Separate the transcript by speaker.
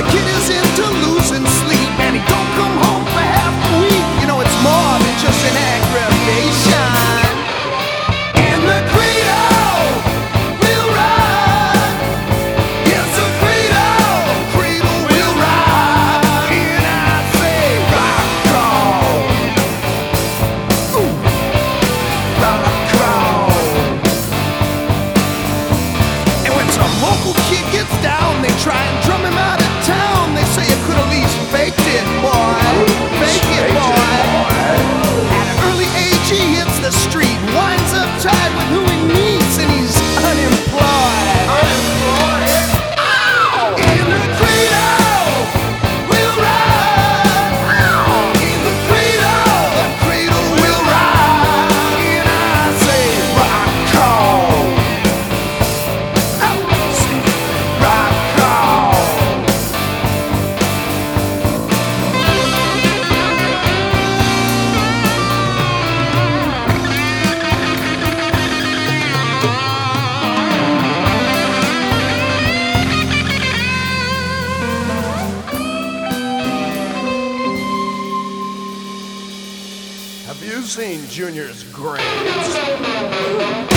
Speaker 1: the kid is into losing sleep, and he don't come home for half a week. You know, it's more than just an aggravation. And the cradle will ride. Yes, the cradle will ride. And I say, rock crawl, rock crawl. And when some local kid gets down, they try and drum him out of town. They say you could at least fake it, boy. Fake it, boy. At an early age, he hits the street, winds up tied with who he meets, and he's unemployed. Unemployed? Ow! In the cradle will ride. Ow! In the cradle will ride. And I say, rock call. Rock call. Have you seen Junior's grades?